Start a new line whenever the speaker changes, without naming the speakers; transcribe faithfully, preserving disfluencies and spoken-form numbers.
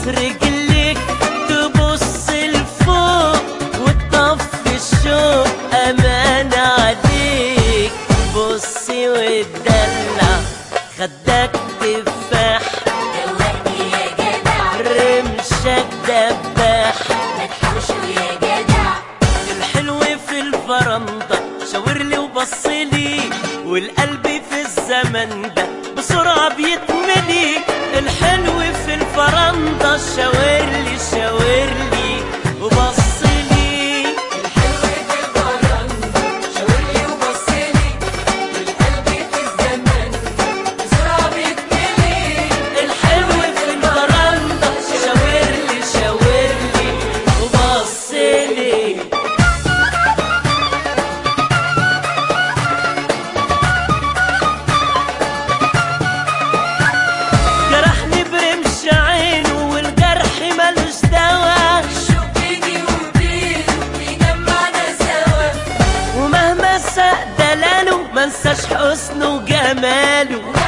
رجليك تبص لفوق وتطفي الشوق، امان عليك بصي واتدلع خدك تفاح
دوقني يا جدع
رمشك دباح
ما تحوشه يا جدع.
الحلو في الفرنده شاورلي وبصلي والقلب في الزمن ده بسرعة بيتملي. الحلو في الفرنده شاورلي شاورلي وبصلي،
الحلو في الفرنده شاورلي وبصلي والقلب في الزمن بسرعة بيتملي.
الحلو في الفرنده شاورلي شاورلي وبصلي. جرحني برمش عينه والجرح ملوش دوا،
الشوق بيني وبينه بيجمعنا سوا،
ومهما ساء دلاله منساش حسنه وجماله.